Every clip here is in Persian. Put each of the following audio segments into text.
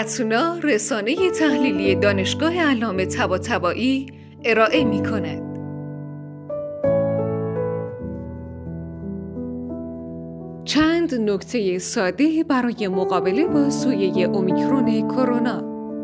اتنا رسانه تحلیلی دانشگاه علامه طباطبایی ارائه می‌کند. چند نکته ساده برای مقابله با سویه اومیکرون کرونا.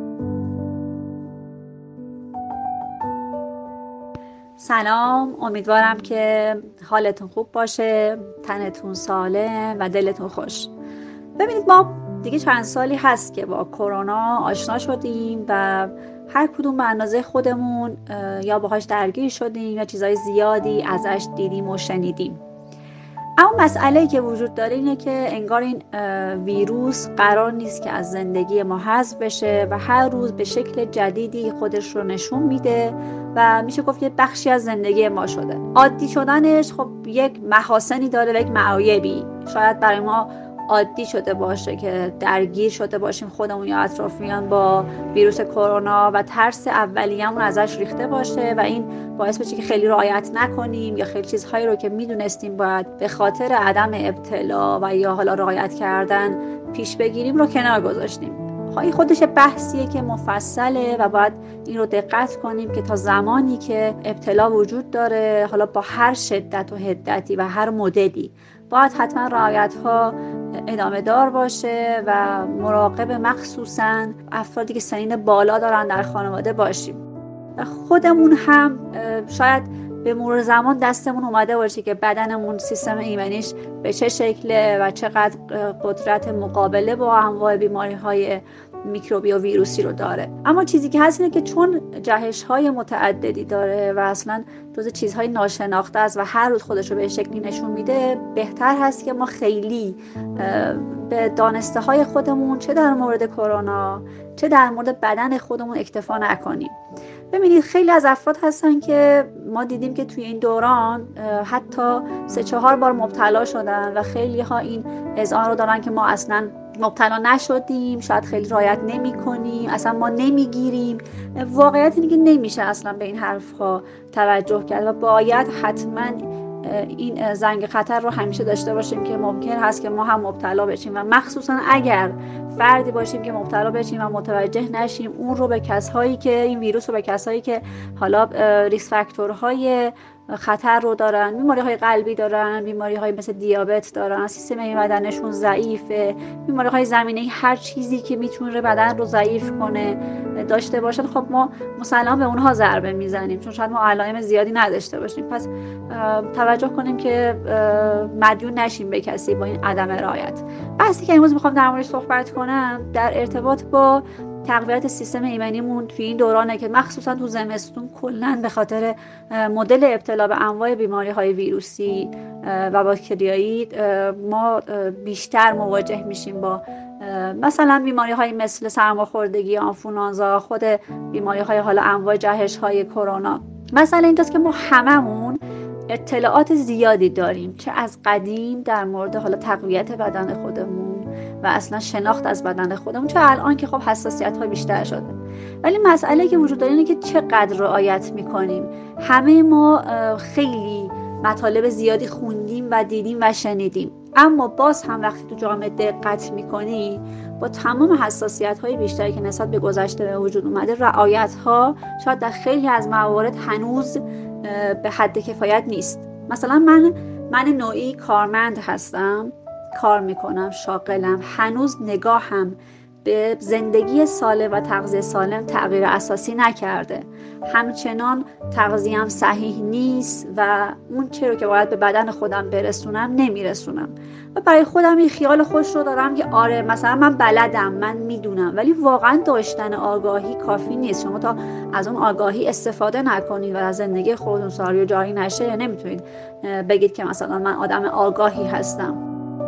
سلام، امیدوارم که حالتون خوب باشه، تنتون سالم و دلتون خوش. ببینید، ما دیگه چند سالی هست که با کرونا آشنا شدیم و هر کدوم به اندازه خودمون یا باهاش درگیر شدیم یا چیزای زیادی ازش دیدیم و شنیدیم. اما مسئله‌ای که وجود داره اینه که انگار این ویروس قرار نیست که از زندگی ما حذف بشه و هر روز به شکل جدیدی خودش رو نشون میده و میشه گفت یه بخشی از زندگی ما شده. عادی شدنش خب یک محاسنی داره و یک معایبی. شاید برای ما عادی شده باشه که درگیر شده باشیم خودمون یا اطرافیان با ویروس کرونا و ترس اولیه‌مون ازش ریخته باشه و این باعث بشه که خیلی رعایت نکنیم یا خیلی چیزهایی رو که میدونستیم باید به خاطر عدم ابتلا و یا حالا رعایت کردن پیش بگیریم رو کنار گذاشتیم. این خودش بحثیه که مفصله و باید این رو دقت کنیم که تا زمانی که ابتلا وجود داره، حالا با هر شدت و حدتی و هر مدلی، باید حتما رعایت‌ها ادامه دار باشه و مراقب مخصوصاً افرادی که سنین بالا دارن در خانواده باشیم. خودمون هم شاید به مرور زمان دستمون اومده باشه که بدنمون سیستم ایمنیش به چه شکله و چقدر قدرت مقابله با انواع بیماری‌های میکروبی و ویروسی رو داره. اما چیزی که هست اینه که چون جهش‌های متعددی داره و اصلاً جز چیزهای ناشناخته است و هر روز خودش رو به شکلی نشون میده، بهتر هست که ما خیلی به دانسته های خودمون چه در مورد کرونا چه در مورد بدن خودمون اکتفا نکنیم. ببینید، خیلی از افراد هستن که ما دیدیم که توی این دوران حتی 3-4 بار مبتلا شدن و خیلی ها این اذعان رو دارن که ما اصلاً مبتلا نشدیم، شاید خیلی رعایت نمی‌کنیم، اصلا ما نمیگیریم. واقعیت اینه که نمیشه اصلا به این حرف‌ها توجه کرد و باید حتما این زنگ خطر رو همیشه داشته باشیم که ممکن هست که ما هم مبتلا بشیم و مخصوصا اگر فردی باشیم که مبتلا بشیم و متوجه نشیم، اون رو به کسایی که این ویروس رو به کسایی که حالا ریسک فاکتورهای خطر رو دارن، بیماری‌های قلبی دارن، بیماری‌های مثل دیابت دارن، سیستم ایمنی بدنشون ضعیفه، بیماری‌های زمینه‌ای، هر چیزی که میتونه بدن رو ضعیف کنه داشته باشن، خب ما مسلماً به اونها ضربه میزنیم چون شاید ما علائم زیادی نداشته باشیم. پس توجه کنیم که مدیون نشیم به کسی با این عدم رعایت. بحثی که امروز میخوام در موردش صحبت کنم در ارتباط با تقویت سیستم ایمنیمون توی این دورانه که مخصوصا تو زمستون کلاً به خاطر مدل ابتلا به انواع بیماری‌های ویروسی و باکتریایی ما بیشتر مواجه میشیم با مثلا بیماری‌های مثل سرماخوردگی، آنفولانزا، خود بیماری‌های حالا انواع جهش‌های کرونا. مثلا اینجاست که ما هممون اطلاعات زیادی داریم، چه از قدیم در مورد حالا تقویت بدن خودمون و اصلا شناخت از بدن خودمون، چه الان که خب حساسیت‌ها بیشتر شده. ولی مسئله که وجود داره اینه که چقدر رعایت می‌کنیم. همه ما خیلی مطالب زیادی خوندیم و دیدیم و شنیدیم، اما باز هم وقتی تو جامعه دقت می‌کنی، با تمام حساسیت‌های بیشتری که نسبت به گذشته به وجود اومده، رعایت‌ها شاید در خیلی از موارد هنوز به حد کفایت نیست. مثلا من نوعی کارمند هستم، کار میکنم، شاغلم، هنوز نگاهم به زندگی سالم و تغذیه سالم تغییر اساسی نکرده. همچنان تغذیه‌ام صحیح نیست و اون چیزی رو که باید به بدن خودم برسونم نمیرسونم و برای خودم این خیال خوش رو دارم که آره مثلا من بلدم، من میدونم، ولی واقعا داشتن آگاهی کافی نیست. شما تا از اون آگاهی استفاده نکنید و از زندگی خودتون ساری و جاری نشه، نمیتونید بگید که مثلا من آدم آگاهی هستم.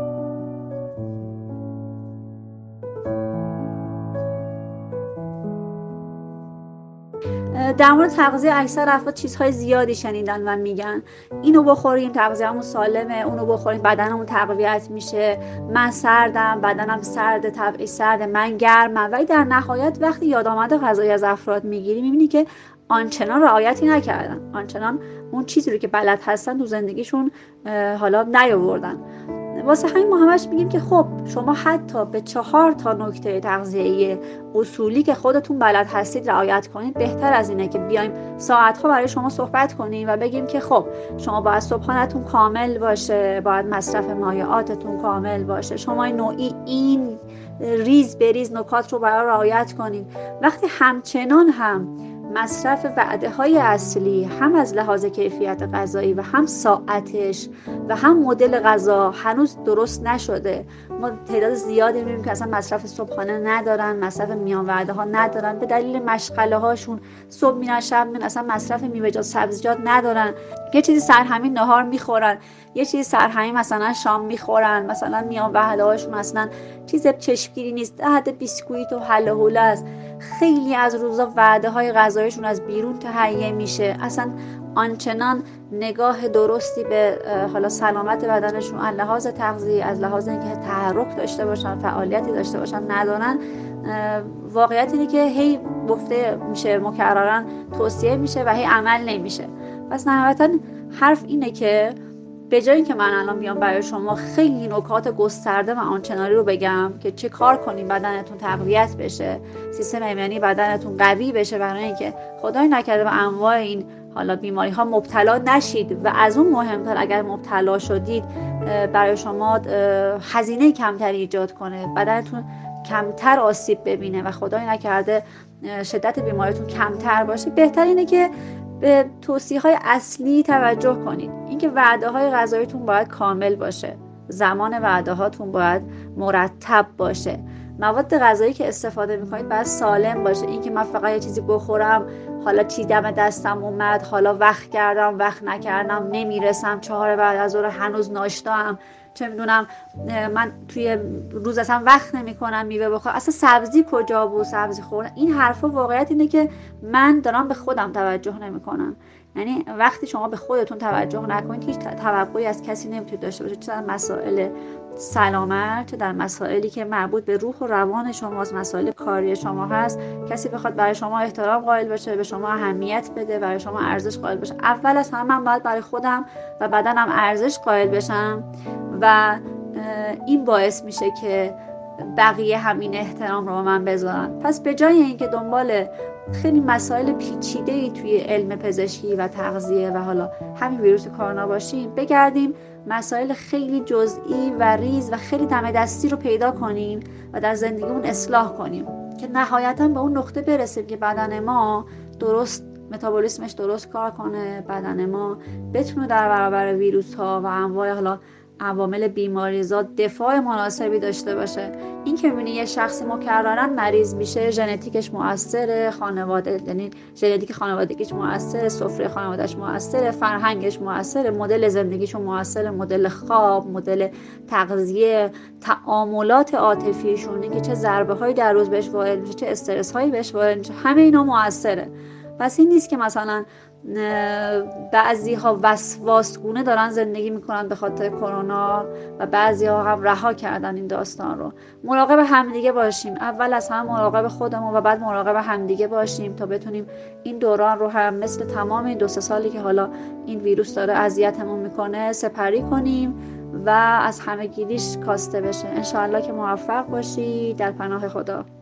در مورد تغذیه اکثر افراد چیزهای زیادی شنیدن و میگن اینو بخوریم تغذیه‌مون سالمه، اونو بخوریم بدنمون تقویت میشه، من سردم بدنم سرده، طبعی سرده، من گرمم. ولی در نهایت وقتی یاد آمده غذای از افراد میگیری میبینی که آنچنان رعایتی نکردن، آنچنان اون چیزی رو که بلد هستن تو زندگیشون حالا نیاوردن. واسه همین ما همش میگیم که خب شما حتی به 4 نکته تغذیه‌ای اصولی که خودتون بلد هستید رعایت کنید. بهتر از اینه که بیایم ساعت‌ها برای شما صحبت کنیم و بگیم که خب شما باید صبحانه‌تون کامل باشه، باید مصرف مایعاتتون کامل باشه، شما نوعی این ریز به ریز نکات رو برای رعایت کنید. وقتی همچنان هم مصرف وعده‌های اصلی هم از لحاظ کیفیت غذایی و هم ساعتش و هم مدل غذا هنوز درست نشده، ما تعداد زیادی می‌بینیم که اصلا مصرف صبحانه ندارن، مصرف میان وعده‌ها ندارن، به دلیل مشغله هاشون صبح میرن شب میرن، اصلا مصرف میوه‌جات سبزیجات ندارن، یه چیزی سرهمین نهار میخورن، یه چیزی سرهمین مثلا شام میخورن، مثلا میان وعده هاشون اصلا چیز چشمگیری نیست، در حد بیسکویت و حله حوله است. خیلی از روزا وعده های غذایشون از بیرون تهیه میشه، اصلا آنچنان نگاه درستی به حالا سلامت بدنشون از لحاظ تغذیه، از لحاظ اینکه تحرک داشته باشن، فعالیتی داشته باشن ندارن. واقعیت اینه که هی گفته میشه، مکررن توصیه میشه و هی عمل نمیشه. پس نهایتا حرف اینه که به جای اینکه من الان بیام برای شما خیلی نکات گسترده و آنچنانی رو بگم که چه کار کنیم بدنتون تقویت بشه، سیستم ایمنی بدنتون قوی بشه، برای اینکه خدای نکرده به انواع این حالا بیماری ها مبتلا نشید و از اون مهمتر اگر مبتلا شدید برای شما هزینه کمتری ایجاد کنه، بدنتون کمتر آسیب ببینه و خدای نکرده شدت بیماریتون کمتر باشه، بهتر اینه که به توصیه‌های اصلی توجه کنید. اینکه وعده‌های غذاییتون باید کامل باشه، زمان وعده‌هاتون باید مرتب باشه، مواد غذایی که استفاده می‌کنید باید سالم باشه. اینکه من فقط یه چیزی بخورم، حالا چی دم دستم اومد، حالا وقت کردم وقت نکردم، نمیرسم 4 بعد از ظهر هنوز ناشتام، چه میدونم من توی روز اصلا وقت نمی‌کنم میوه بخورم، اصلا سبزی کجا بود، سبزی خوردن، این حرفا واقعیت اینه که من دارم به خودم توجه نمی‌کنم. یعنی وقتی شما به خودتون توجه نکنید هیچ توقعی از کسی نمیتونید داشته باشید، چه در مسائل سلامت، چه در مسائلی که مربوط به روح و روان شماست، مسائل کاری شما هست. کسی بخواد برای شما احترام قائل باشه، به شما اهمیت بده، برای شما ارزش قائل باشه، اول از همه من باید برای خودم و بدنم ارزش قائل بشم و این باعث میشه که بقیه همین احترام رو به من بذارن. پس به جای اینکه دنبال خیلی مسائل پیچیده‌ای توی علم پزشکی و تغذیه و حالا همین ویروس کرونا باشیم، بگردیم مسائل خیلی جزئی و ریز و خیلی دم دستی رو پیدا کنیم و در زندگیمون اصلاح کنیم که نهایتاً به اون نقطه برسیم که بدن ما درست متابولیسمش درست کار کنه، بدن ما بتونه در برابر ویروس ها و انواع حالا عوامل بیماریزا دفاع مناسبی داشته باشه. این که می‌بینی یه شخص مکرراً مریض میشه، ژنتیکش مؤثره، خانواده یعنی ژنتیک خانوادگیش مؤثره، سفره خانواده‌اش مؤثره، فرهنگش مؤثره، مدل زندگیش مؤثره، مدل خواب، مدل تغذیه، تعاملات عاطفیشون، اینکه چه ضربه‌هایی در روز بهش وارد میشه، چه استرس‌هایی بهش وارد میشه، همه اینا مؤثره. پس این نیست که مثلا بعضی ها وسواسگونه دارن زندگی میکنن به خاطر کرونا و بعضی ها هم رها کردن این داستان رو. مراقب همدیگه باشیم، اول از همه مراقب خودمون و بعد مراقب همدیگه باشیم تا بتونیم این دوران رو هم مثل تمام این 2-3 سالی که حالا این ویروس داره اذیتمون میکنه سپری کنیم و از همه‌گیریش کاسته بشه. انشاءالله که موفق باشی، در پناه خدا.